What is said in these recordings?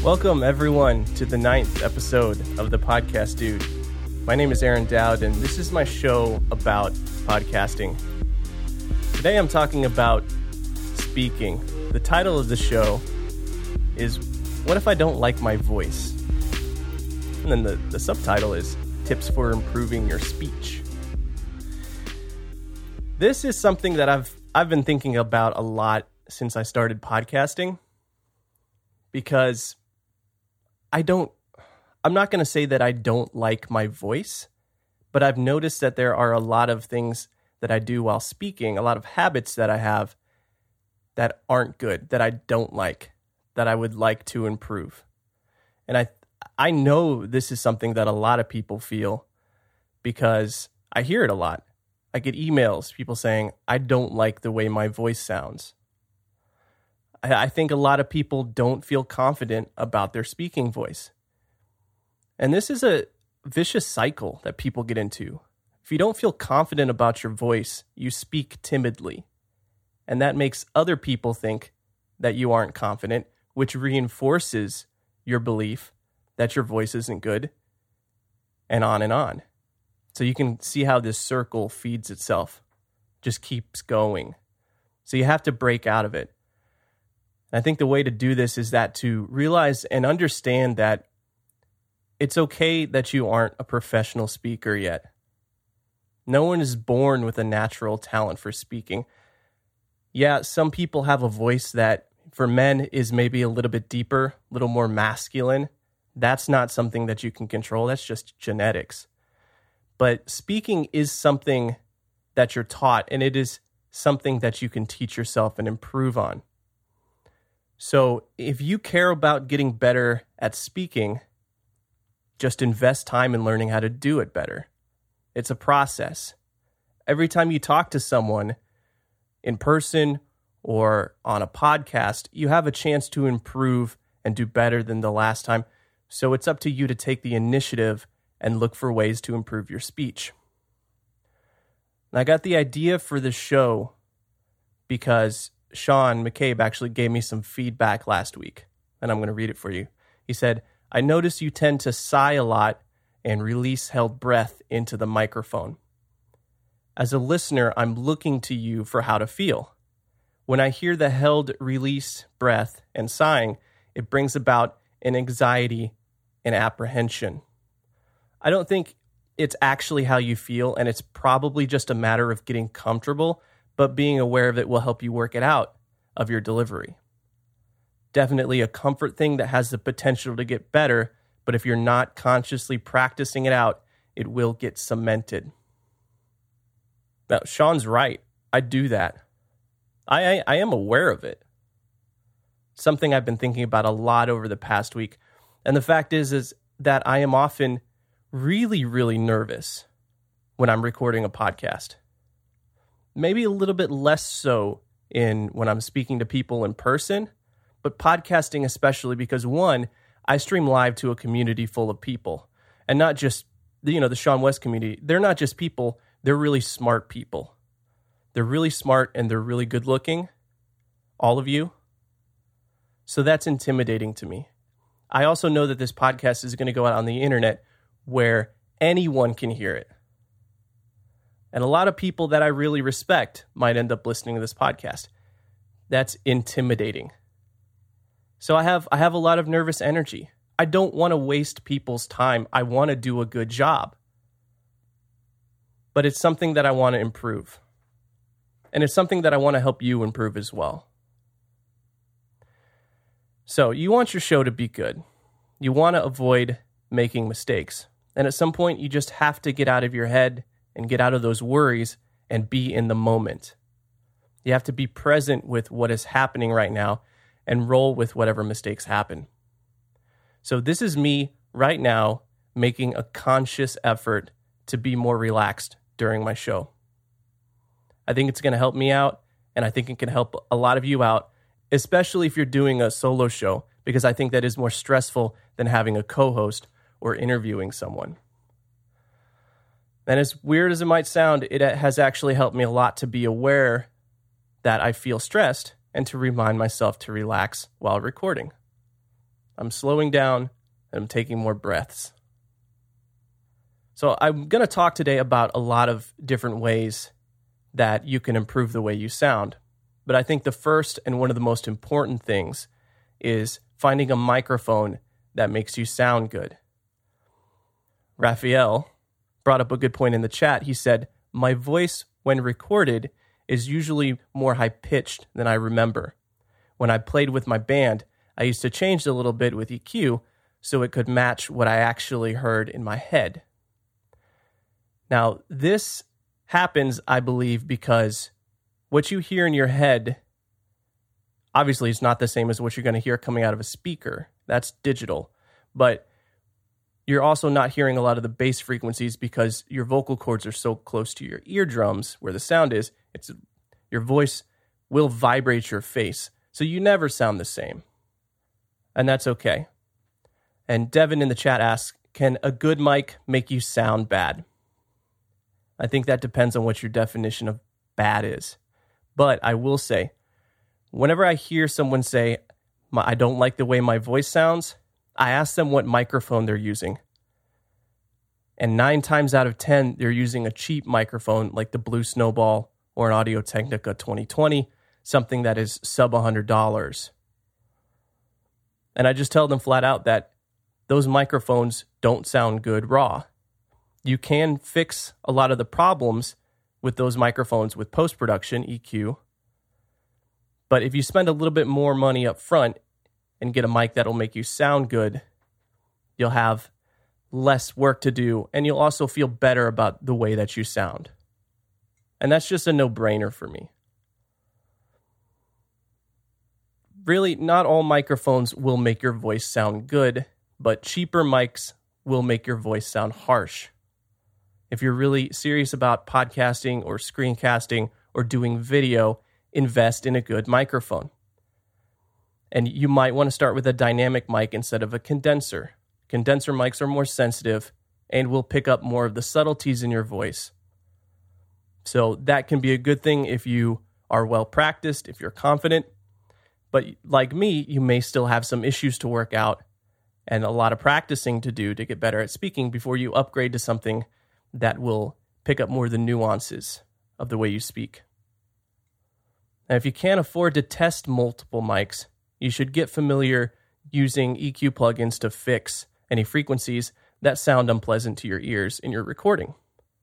Welcome, everyone, to the 9th episode of the Podcast Dude. My name is Aaron Dowd, and this is my show about podcasting. Today I'm talking about speaking. The title of the show is, What If I Don't Like My Voice? And then the subtitle is, Tips for Improving Your Speech. This is something that I've been thinking about a lot since I started podcasting, because I'm not going to say that I don't like my voice, but I've noticed that there are a lot of things that I do while speaking, a lot of habits that I have that aren't good, that I don't like, that I would like to improve. And I know this is something that a lot of people feel because I hear it a lot. I get emails, people saying, I don't like the way my voice sounds. I think a lot of people don't feel confident about their speaking voice. And this is a vicious cycle that people get into. If you don't feel confident about your voice, you speak timidly. And that makes other people think that you aren't confident, which reinforces your belief that your voice isn't good, and on and on. So you can see how this circle feeds itself, just keeps going. So you have to break out of it. And I think the way to do this is that to realize and understand that it's okay that you aren't a professional speaker yet. No one is born with a natural talent for speaking. Yeah, some people have a voice that for men is maybe a little bit deeper, a little more masculine. That's not something that you can control. That's just genetics. But speaking is something that you're taught, and it is something that you can teach yourself and improve on. So if you care about getting better at speaking, just invest time in learning how to do it better. It's a process. Every time you talk to someone in person or on a podcast, you have a chance to improve and do better than the last time. So it's up to you to take the initiative and look for ways to improve your speech. And I got the idea for this show because Sean McCabe actually gave me some feedback last week, and I'm going to read it for you. He said, I notice you tend to sigh a lot and release held breath into the microphone. As a listener, I'm looking to you for how to feel. When I hear the held release breath and sighing, it brings about an anxiety and apprehension. I don't think it's actually how you feel, and it's probably just a matter of getting comfortable, but being aware of it will help you work it out of your delivery. Definitely a comfort thing that has the potential to get better, but if you're not consciously practicing it out, it will get cemented. Now, Sean's right. I do that. I am aware of it. Something I've been thinking about a lot over the past week. And the fact is that I am often really, really nervous when I'm recording a podcast. Maybe a little bit less so when I'm speaking to people in person, but podcasting especially because, one, I stream live to a community full of people, and not just, the Sean West community. They're not just people, they're really smart people. They're really smart and they're really good looking, all of you. So that's intimidating to me. I also know that this podcast is going to go out on the internet where anyone can hear it. And a lot of people that I really respect might end up listening to this podcast. That's intimidating. So I have a lot of nervous energy. I don't want to waste people's time. I want to do a good job. But it's something that I want to improve. And it's something that I want to help you improve as well. So you want your show to be good. You want to avoid making mistakes. And at some point, you just have to get out of your head and get out of those worries and be in the moment. You have to be present with what is happening right now and roll with whatever mistakes happen. So this is me right now making a conscious effort to be more relaxed during my show. I think it's going to help me out, and I think it can help a lot of you out, especially if you're doing a solo show, because I think that is more stressful than having a co-host or interviewing someone. And as weird as it might sound, it has actually helped me a lot to be aware that I feel stressed and to remind myself to relax while recording. I'm slowing down, and I'm taking more breaths. So I'm going to talk today about a lot of different ways that you can improve the way you sound. But I think the first and one of the most important things is finding a microphone that makes you sound good. Raphael brought up a good point in the chat. He said, "My voice, when recorded, is usually more high-pitched than I remember. When I played with my band, I used to change it a little bit with EQ so it could match what I actually heard in my head." Now, this happens, I believe, because what you hear in your head obviously is not the same as what you're going to hear coming out of a speaker. That's digital. But you're also not hearing a lot of the bass frequencies because your vocal cords are so close to your eardrums where the sound is. Your voice will vibrate your face. So you never sound the same. And that's okay. And Devin in the chat asks, can a good mic make you sound bad? I think that depends on what your definition of bad is. But I will say, whenever I hear someone say, I don't like the way my voice sounds, I ask them what microphone they're using. And 9 times out of 10, they're using a cheap microphone like the Blue Snowball or an Audio-Technica 2020, something that is sub $100. And I just tell them flat out that those microphones don't sound good raw. You can fix a lot of the problems with those microphones with post-production, EQ. But if you spend a little bit more money up front and get a mic that'll make you sound good, you'll have less work to do, and you'll also feel better about the way that you sound. And that's just a no-brainer for me. Really, not all microphones will make your voice sound good, but cheaper mics will make your voice sound harsh. If you're really serious about podcasting or screencasting or doing video, invest in a good microphone. And you might want to start with a dynamic mic instead of a condenser. Condenser mics are more sensitive and will pick up more of the subtleties in your voice. So that can be a good thing if you are well practiced, if you're confident. But like me, you may still have some issues to work out and a lot of practicing to do to get better at speaking before you upgrade to something that will pick up more of the nuances of the way you speak. Now, if you can't afford to test multiple mics, you should get familiar using EQ plugins to fix any frequencies that sound unpleasant to your ears in your recording.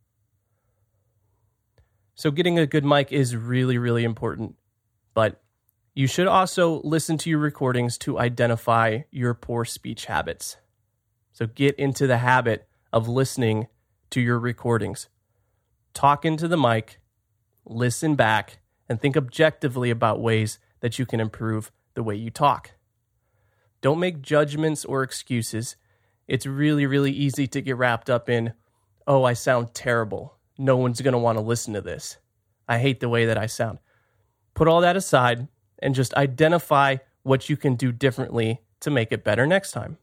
So getting a good mic is really, really important, but you should also listen to your recordings to identify your poor speech habits. So get into the habit of listening to your recordings. Talk into the mic, listen back, and think objectively about ways that you can improve the way you talk. Don't make judgments or excuses. It's really, really easy to get wrapped up in, oh, I sound terrible. No one's going to want to listen to this. I hate the way that I sound. Put all that aside and just identify what you can do differently to make it better next time.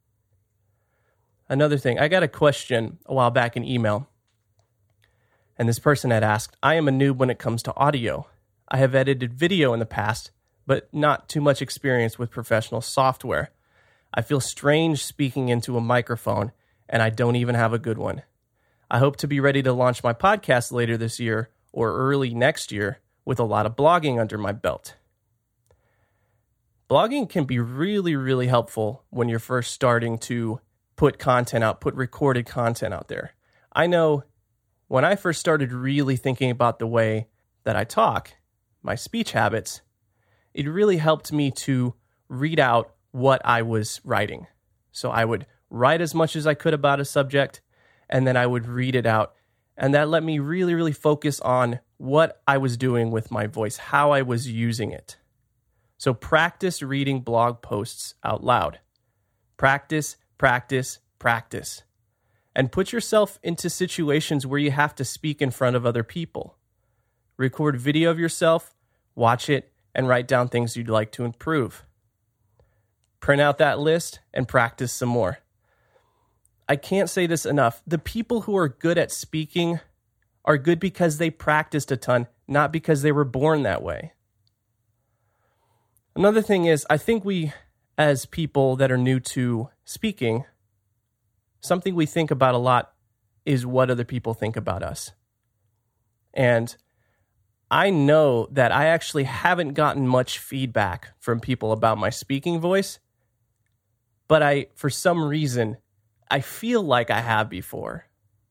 Another thing, I got a question a while back in email, and this person had asked, I am a noob when it comes to audio. I have edited video in the past, but not too much experience with professional software. I feel strange speaking into a microphone, and I don't even have a good one. I hope to be ready to launch my podcast later this year or early next year with a lot of blogging under my belt. Blogging can be really, really helpful when you're first starting to put content out, put recorded content out there. I know when I first started really thinking about the way that I talk, my speech habits, it really helped me to read out what I was writing. So I would write as much as I could about a subject, and then I would read it out. And that let me really, really focus on what I was doing with my voice, how I was using it. So practice reading blog posts out loud. Practice, practice, practice. And put yourself into situations where you have to speak in front of other people. Record video of yourself, watch it, and write down things you'd like to improve. Print out that list and practice some more. I can't say this enough. The people who are good at speaking are good because they practiced a ton, not because they were born that way. Another thing is, I think we, as people that are new to speaking, something we think about a lot is what other people think about us. And I know that I actually haven't gotten much feedback from people about my speaking voice, but for some reason, I feel like I have before.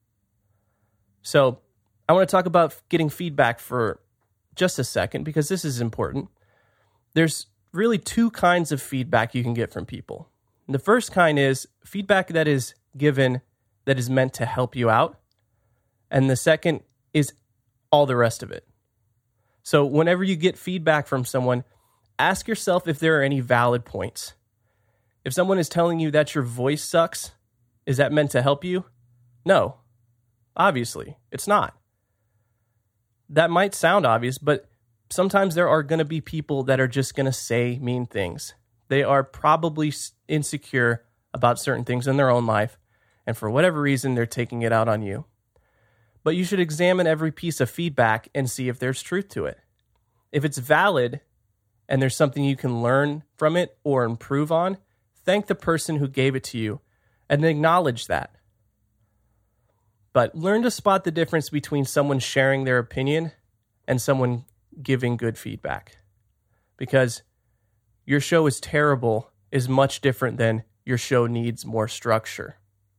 So I want to talk about getting feedback for just a second, because this is important. There's really two kinds of feedback you can get from people. The first kind is feedback that is given that is meant to help you out. And the second is all the rest of it. So whenever you get feedback from someone, ask yourself if there are any valid points. If someone is telling you that your voice sucks, is that meant to help you? No, obviously, it's not. That might sound obvious, but sometimes there are going to be people that are just going to say mean things. They are probably insecure about certain things in their own life, and for whatever reason, they're taking it out on you. But you should examine every piece of feedback and see if there's truth to it. If it's valid and there's something you can learn from it or improve on, thank the person who gave it to you and acknowledge that. But learn to spot the difference between someone sharing their opinion and someone giving good feedback. Because your show is terrible is much different than your show needs more structure.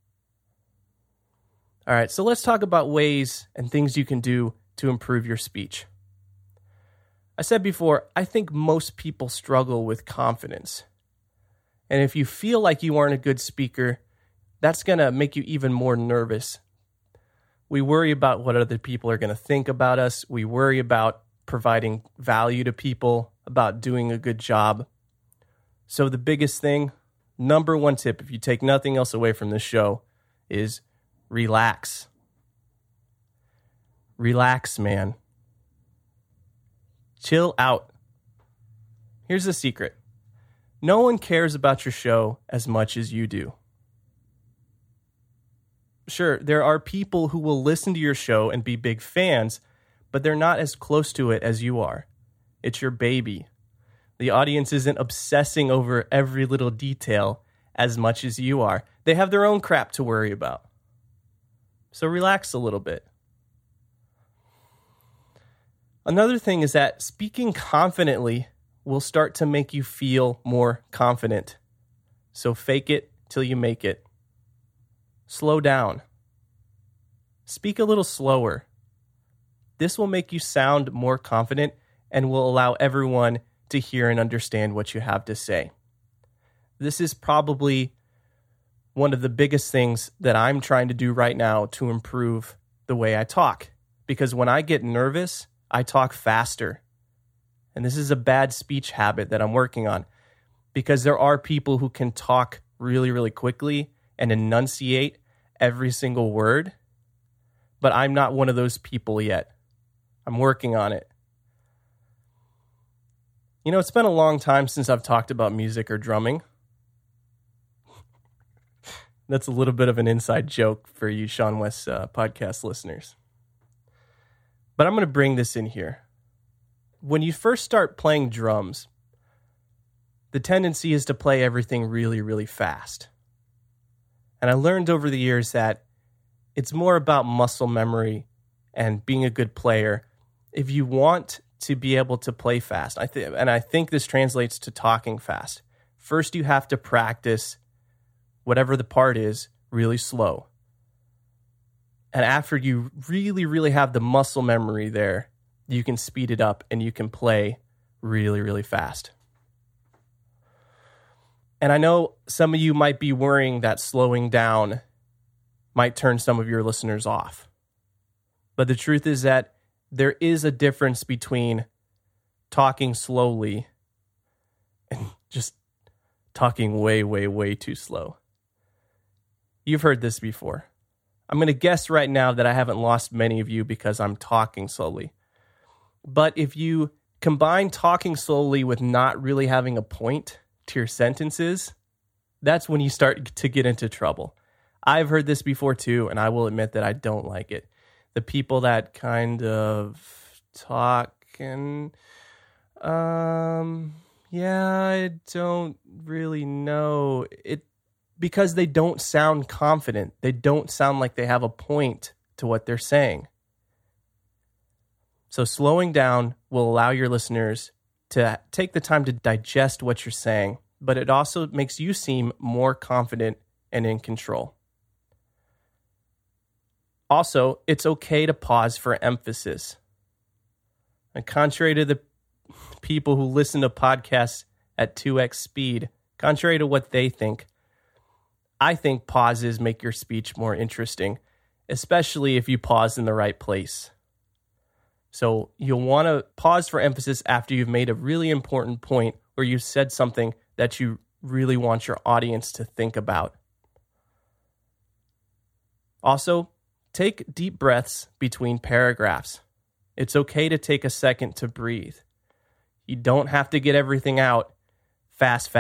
All right, so let's talk about ways and things you can do to improve your speech. I said before, I think most people struggle with confidence. And if you feel like you aren't a good speaker, that's going to make you even more nervous. We worry about what other people are going to think about us. We worry about providing value to people, about doing a good job. So the biggest thing, number one tip, if you take nothing else away from this show, is relax. Relax, man. Chill out. Here's the secret. No one cares about your show as much as you do. Sure, there are people who will listen to your show and be big fans, but they're not as close to it as you are. It's your baby. The audience isn't obsessing over every little detail as much as you are. They have their own crap to worry about. So relax a little bit. Another thing is that speaking confidently will start to make you feel more confident. So fake it till you make it. Slow down. Speak a little slower. This will make you sound more confident and will allow everyone to hear and understand what you have to say. This is probably one of the biggest things that I'm trying to do right now to improve the way I talk. Because when I get nervous, I talk faster. And this is a bad speech habit that I'm working on. Because there are people who can talk really, really quickly and enunciate every single word. But I'm not one of those people yet. I'm working on it. You know, it's been a long time since I've talked about music or drumming. That's a little bit of an inside joke for you Sean West podcast listeners. But I'm going to bring this in here. When you first start playing drums, the tendency is to play everything really, really fast. And I learned over the years that it's more about muscle memory and being a good player. If you want to be able to play fast, I think this translates to talking fast. First, you have to practice whatever the part is really slow. And after you really, really have the muscle memory there, you can speed it up and you can play really, really fast. And I know some of you might be worrying that slowing down might turn some of your listeners off. But the truth is that there is a difference between talking slowly and just talking way, way, way too slow. You've heard this before. I'm going to guess right now that I haven't lost many of you because I'm talking slowly. But if you combine talking slowly with not really having a point to your sentences, that's when you start to get into trouble. I've heard this before too, and I will admit that I don't like it. The people that kind of talk and, Yeah, I don't really know. Because they don't sound confident. They don't sound like they have a point to what they're saying. So slowing down will allow your listeners to take the time to digest what you're saying, but it also makes you seem more confident and in control. Also, it's okay to pause for emphasis. And contrary to the people who listen to podcasts at 2x speed, contrary to what they think, I think pauses make your speech more interesting, especially if you pause in the right place. So you'll want to pause for emphasis after you've made a really important point or you've said something that you really want your audience to think about. Also, take deep breaths between paragraphs. It's okay to take a second to breathe. You don't have to get everything out fast.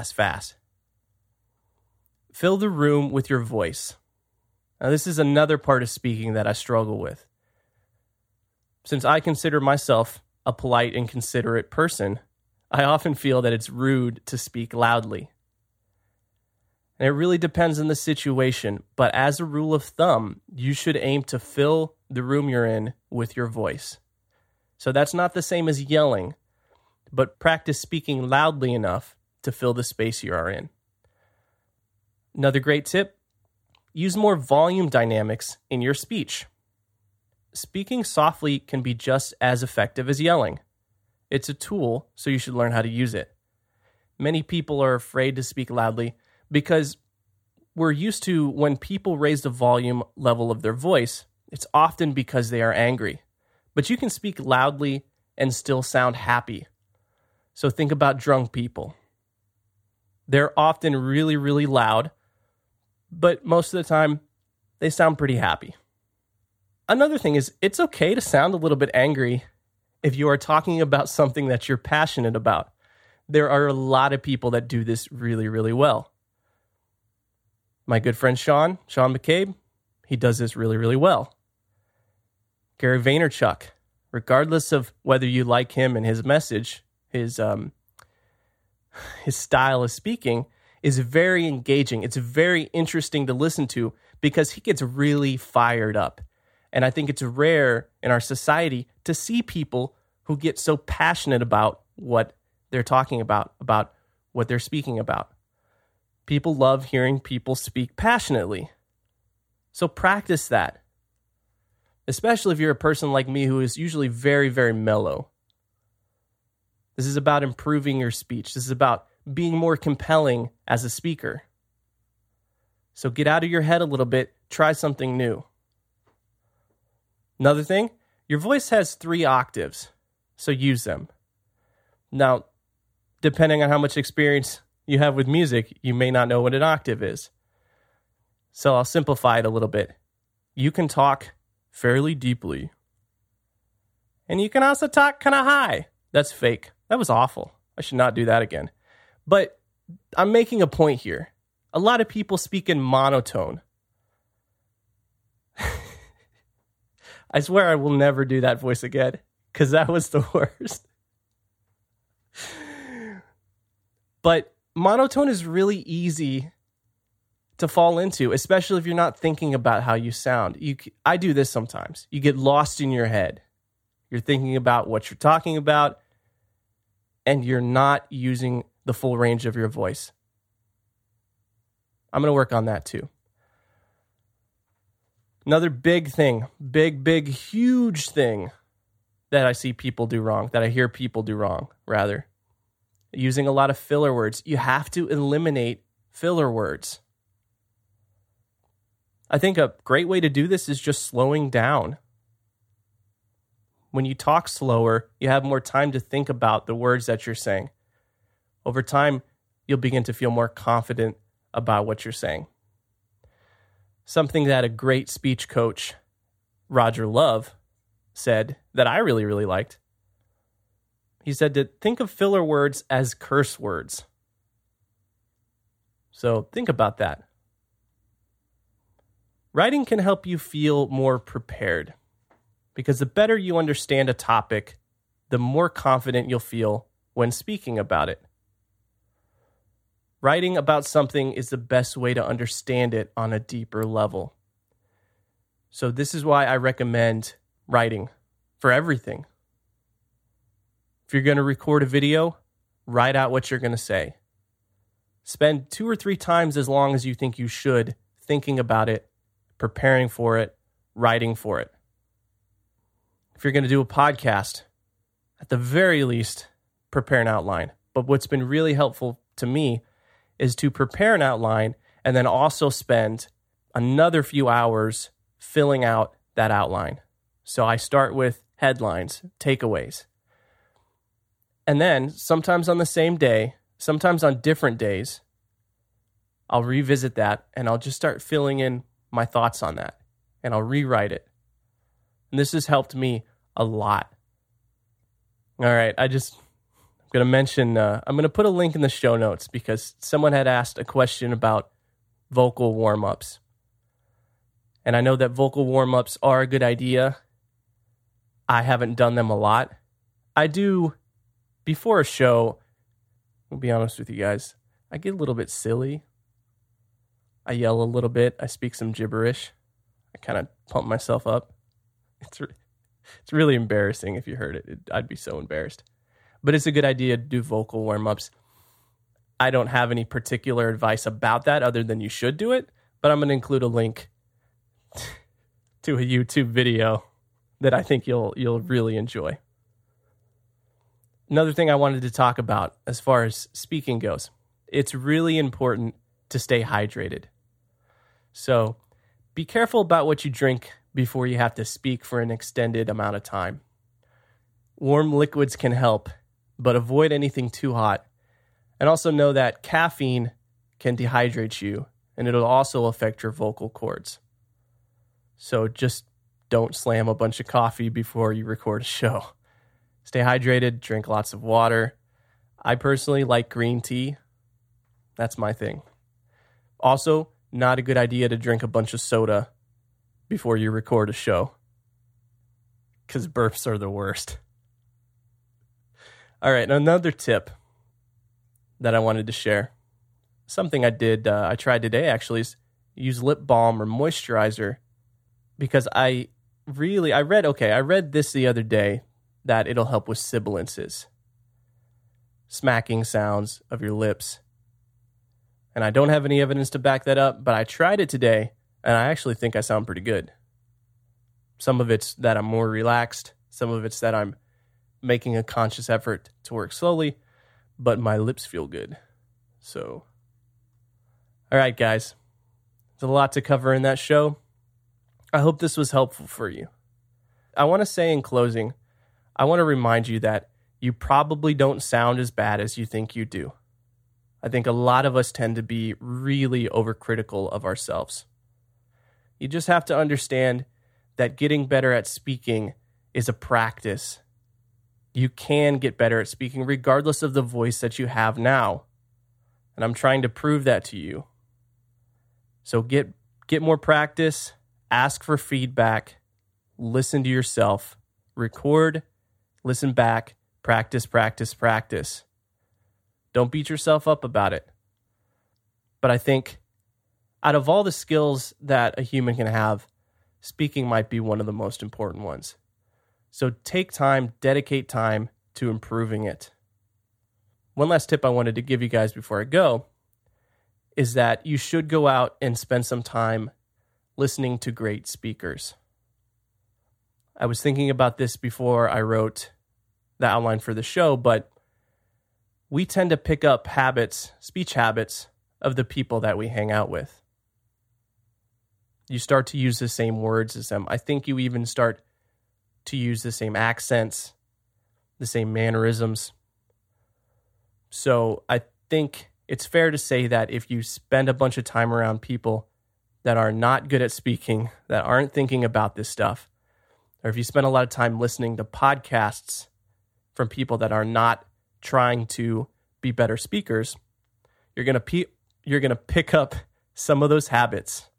Fill the room with your voice. Now, this is another part of speaking that I struggle with. Since I consider myself a polite and considerate person, I often feel that it's rude to speak loudly. And it really depends on the situation, but as a rule of thumb, you should aim to fill the room you're in with your voice. So that's not the same as yelling, but practice speaking loudly enough to fill the space you are in. Another great tip, use more volume dynamics in your speech. Speaking softly can be just as effective as yelling. It's a tool, so you should learn how to use it. Many people are afraid to speak loudly because we're used to when people raise the volume level of their voice, it's often because they are angry. But you can speak loudly and still sound happy. So think about drunk people. They're often really, really loud, but most of the time, they sound pretty happy. Another thing is, it's okay to sound a little bit angry if you are talking about something that you're passionate about. There are a lot of people that do this really, really well. My good friend Sean McCabe, he does this really, really well. Gary Vaynerchuk, regardless of whether you like him and his message, his style of speaking is very engaging. It's very interesting to listen to because he gets really fired up. And I think it's rare in our society to see people who get so passionate about what they're talking about what they're speaking about. People love hearing people speak passionately. So practice that. Especially if you're a person like me who is usually very, very mellow. This is about improving your speech. This is about being more compelling as a speaker. So get out of your head a little bit. Try something new. Another thing, your voice has 3 octaves, so use them. Now, depending on how much experience you have with music, you may not know what an octave is. So I'll simplify it a little bit. You can talk fairly deeply. And you can also talk kind of high. That's fake. That was awful. I should not do that again. But I'm making a point here. A lot of people speak in monotone. I swear I will never do that voice again because that was the worst. But monotone is really easy to fall into, especially if you're not thinking about how you sound. I do this sometimes. You get lost in your head. You're thinking about what you're talking about, and you're not using the full range of your voice. I'm going to work on that too. Another big thing, big, huge thing that I see people do wrong, that I hear people do wrong, rather. Using a lot of filler words. You have to eliminate filler words. I think a great way to do this is just slowing down. When you talk slower, you have more time to think about the words that you're saying. Over time, you'll begin to feel more confident about what you're saying. Something that a great speech coach, Roger Love, said that I really, really liked. He said to think of filler words as curse words. So think about that. Writing can help you feel more prepared because the better you understand a topic, the more confident you'll feel when speaking about it. Writing about something is the best way to understand it on a deeper level. So this is why I recommend writing for everything. If you're going to record a video, write out what you're going to say. Spend 2 or 3 times as long as you think you should thinking about it, preparing for it, writing for it. If you're going to do a podcast, at the very least, prepare an outline. But what's been really helpful to me is to prepare an outline and then also spend another few hours filling out that outline. So I start with headlines, takeaways. And then sometimes on the same day, sometimes on different days, I'll revisit that and I'll just start filling in my thoughts on that and I'll rewrite it. And this has helped me a lot. All right, I'm going to mention, I'm going to put a link in the show notes because someone had asked a question about vocal warm-ups. And I know that vocal warm-ups are a good idea. I haven't done them a lot. I do, before a show, I'll be honest with you guys, I get a little bit silly. I yell a little bit. I speak some gibberish. I kind of pump myself up. It's really embarrassing if you heard it. I'd be so embarrassed. But it's a good idea to do vocal warm-ups. I don't have any particular advice about that other than you should do it, but I'm going to include a link to a YouTube video that I think you'll really enjoy. Another thing I wanted to talk about as far as speaking goes, it's really important to stay hydrated. So be careful about what you drink before you have to speak for an extended amount of time. Warm liquids can help, but avoid anything too hot. And also know that caffeine can dehydrate you, and it'll also affect your vocal cords. So just don't slam a bunch of coffee before you record a show. Stay hydrated, drink lots of water. I personally like green tea. That's my thing. Also, not a good idea to drink a bunch of soda before you record a show, because burps are the worst. All right, another tip that I wanted to share, something I tried today actually, is use lip balm or moisturizer, because I read this the other day that it'll help with sibilances, smacking sounds of your lips. And I don't have any evidence to back that up, but I tried it today, and I actually think I sound pretty good. Some of it's that I'm more relaxed. Some of it's that I'm making a conscious effort to work slowly, but my lips feel good. So, all right, guys. There's a lot to cover in that show. I hope this was helpful for you. I want to say in closing, I want to remind you that you probably don't sound as bad as you think you do. I think a lot of us tend to be really overcritical of ourselves. You just have to understand that getting better at speaking is a practice. You can get better at speaking regardless of the voice that you have now. And I'm trying to prove that to you. So get more practice, ask for feedback, listen to yourself, record, listen back, practice, practice, practice. Don't beat yourself up about it. But I think out of all the skills that a human can have, speaking might be one of the most important ones. So take time, dedicate time to improving it. One last tip I wanted to give you guys before I go is that you should go out and spend some time listening to great speakers. I was thinking about this before I wrote the outline for the show, but we tend to pick up speech habits of the people that we hang out with. You start to use the same words as them. I think you even start to use the same accents, the same mannerisms. So I think it's fair to say that if you spend a bunch of time around people that are not good at speaking, that aren't thinking about this stuff, or if you spend a lot of time listening to podcasts from people that are not trying to be better speakers, you're going to pick up some of those habits.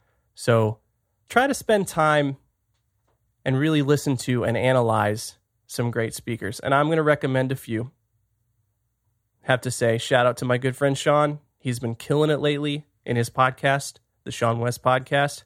So try to spend time and really listen to and analyze some great speakers, and I'm going to recommend a few. Have to say, shout out to my good friend Sean. He's been killing it lately in his podcast, the Sean West Podcast.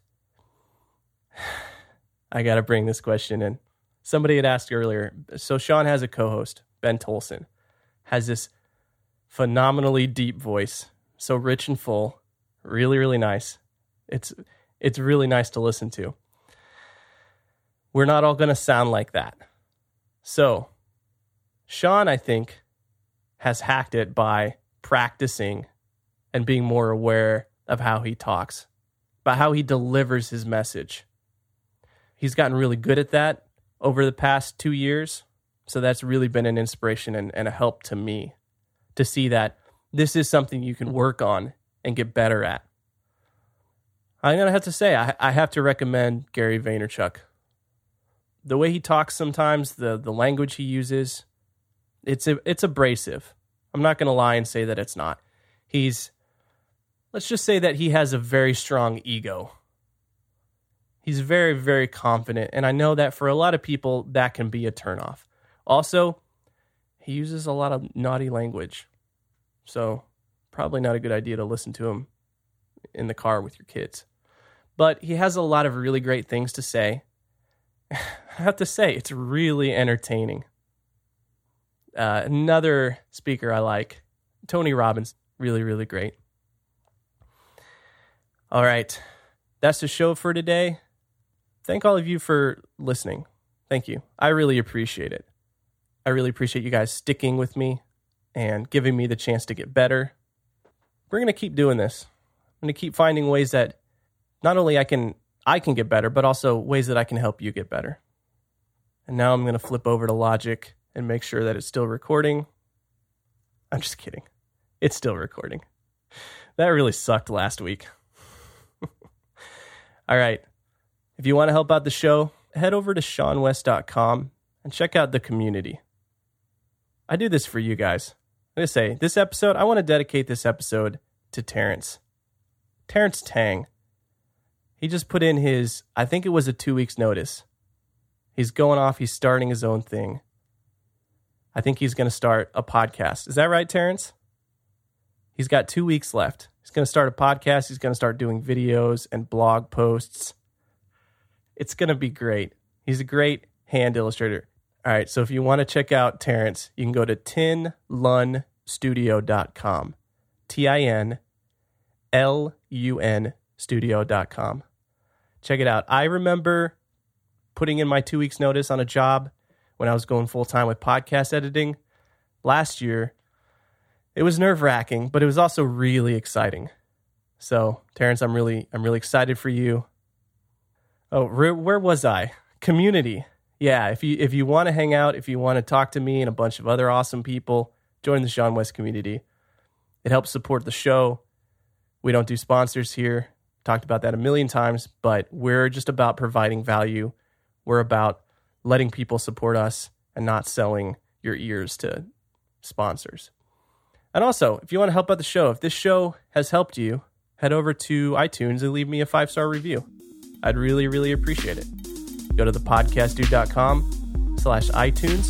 I got to bring this question in. Somebody had asked earlier. So Sean has a co-host, Ben Tolson, has this phenomenally deep voice, so rich and full, really, really nice. It's really nice to listen to. We're not all going to sound like that. So Sean, I think, has hacked it by practicing and being more aware of how he talks, about how he delivers his message. He's gotten really good at that over the past 2 years. So that's really been an inspiration and a help to me to see that this is something you can work on and get better at. I'm going to have to say, I have to recommend Gary Vaynerchuk. The way he talks sometimes, the language he uses, it's abrasive. I'm not going to lie and say that it's not. Let's just say that he has a very strong ego. He's very, very confident, and I know that for a lot of people, that can be a turnoff. Also, he uses a lot of naughty language, so probably not a good idea to listen to him in the car with your kids. But he has a lot of really great things to say. I have to say, it's really entertaining. Another speaker I like, Tony Robbins, really, really great. All right, that's the show for today. Thank all of you for listening. Thank you. I really appreciate it. I really appreciate you guys sticking with me and giving me the chance to get better. We're going to keep doing this. I'm going to keep finding ways that not only I can get better, but also ways that I can help you get better. And now I'm going to flip over to Logic and make sure that it's still recording. I'm just kidding. It's still recording. That really sucked last week. All right. If you want to help out the show, head over to SeanWest.com and check out the community. I do this for you guys. I'm going to say, this episode, I want to dedicate this episode to Terrence. Terrence Tang. He just put in his, I think it was a 2 weeks notice. He's going off. He's starting his own thing. I think he's going to start a podcast. Is that right, Terrence? He's got 2 weeks left. He's going to start a podcast. He's going to start doing videos and blog posts. It's going to be great. He's a great hand illustrator. All right, so if you want to check out Terrence, you can go to tinlunstudio.com. TINLUN studio.com. Check it out. I remember putting in my 2 weeks notice on a job when I was going full time with podcast editing last year. It was nerve-wracking, but it was also really exciting. So, Terrence, I'm really excited for you. Oh, where was I? Community. Yeah, if you want to hang out, if you want to talk to me and a bunch of other awesome people, join the Sean West community. It helps support the show. We don't do sponsors here. Talked about that a million times, but we're just about providing value. We're about letting people support us and not selling your ears to sponsors. And also, if you want to help out the show, if this show has helped you, head over to iTunes and leave me a 5-star review. I'd really, really appreciate it. Go to thepodcastdude.com/iTunes.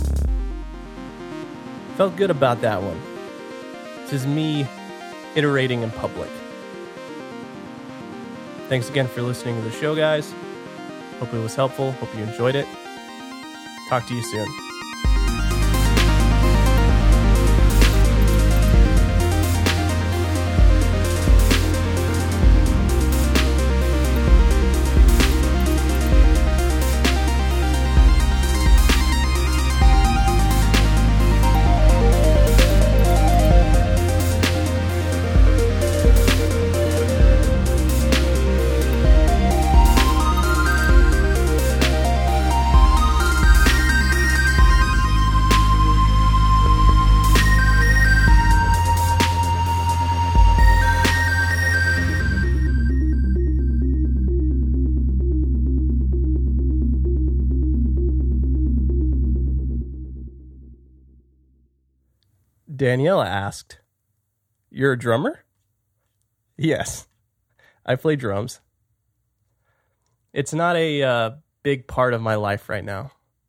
Felt good about that one. This is me iterating in public. Thanks again for listening to the show, guys. Hope it was helpful. Hope you enjoyed it. Talk to you soon. Daniela asked, "You're a drummer?" Yes, I play drums. It's not a big part of my life right now.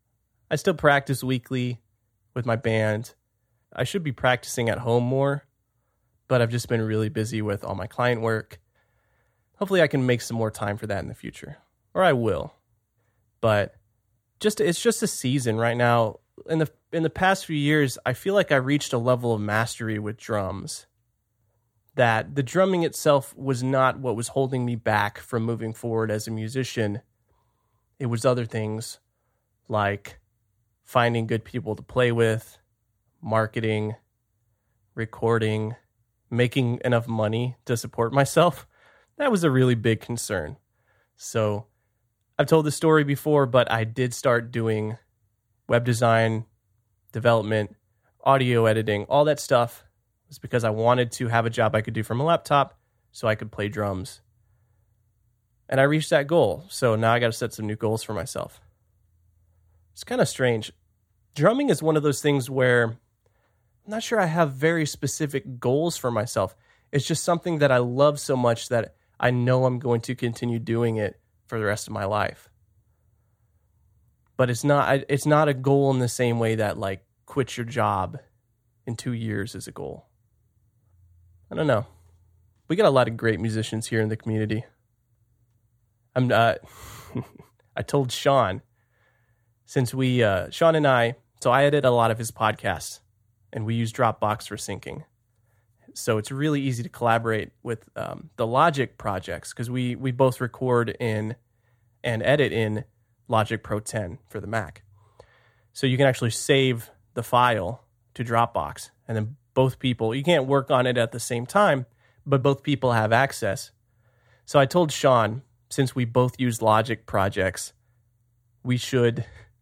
I still practice weekly with my band. I should be practicing at home more, but I've just been really busy with all my client work. Hopefully I can make some more time for that in the future, or I will. But it's just a season right now. In the past few years, I feel like I reached a level of mastery with drums that the drumming itself was not what was holding me back from moving forward as a musician. It was other things like finding good people to play with, marketing, recording, making enough money to support myself. That was a really big concern. So I've told this story before, but I did start doing web design, development, audio editing, all that stuff was because I wanted to have a job I could do from a laptop so I could play drums. And I reached that goal. So now I got to set some new goals for myself. It's kind of strange. Drumming is one of those things where I'm not sure I have very specific goals for myself. It's just something that I love so much that I know I'm going to continue doing it for the rest of my life. But it's not a goal in the same way that like quit your job in 2 years is a goal. I don't know. We got a lot of great musicians here in the community. I told Sean, since Sean and I edit a lot of his podcasts and we use Dropbox for syncing. So it's really easy to collaborate with the Logic projects because we both record in and edit in Logic Pro 10 for the Mac. So you can actually save the file to Dropbox and then both people, you can't work on it at the same time, but both people have access. So I told Sean, since we both use Logic projects, we should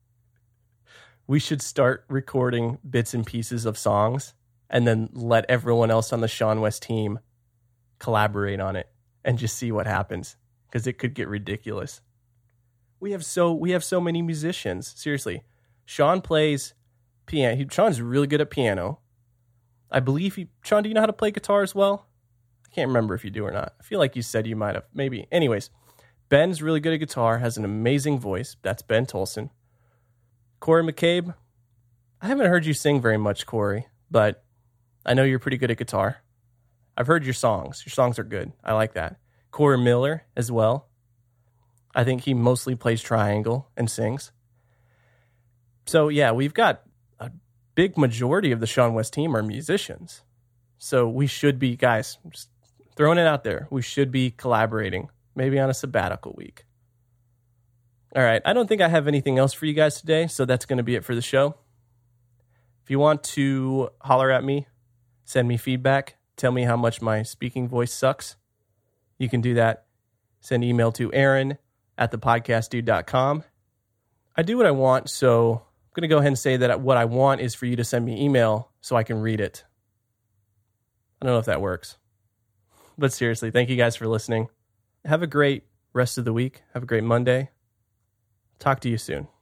start recording bits and pieces of songs and then let everyone else on the Sean West team collaborate on it and just see what happens because it could get ridiculous. We have so many musicians. Seriously, Sean plays piano. Sean's really good at piano. I believe Sean, do you know how to play guitar as well? I can't remember if you do or not. I feel like you said you might have. Maybe. Anyways, Ben's really good at guitar, has an amazing voice. That's Ben Tolson. Corey McCabe, I haven't heard you sing very much, Corey, but I know you're pretty good at guitar. I've heard your songs. Your songs are good. I like that. Corey Miller as well. I think he mostly plays triangle and sings. So yeah, we've got a big majority of the Sean West team are musicians. So we should be, guys, just throwing it out there. We should be collaborating, maybe on a sabbatical week. All right, I don't think I have anything else for you guys today, so that's going to be it for the show. If you want to holler at me, send me feedback, tell me how much my speaking voice sucks, you can do that. Send an email to aaron@thepodcastdude.com. I do what I want, so I'm going to go ahead and say that what I want is for you to send me email so I can read it. I don't know if that works. But seriously, thank you guys for listening. Have a great rest of the week. Have a great Monday. Talk to you soon.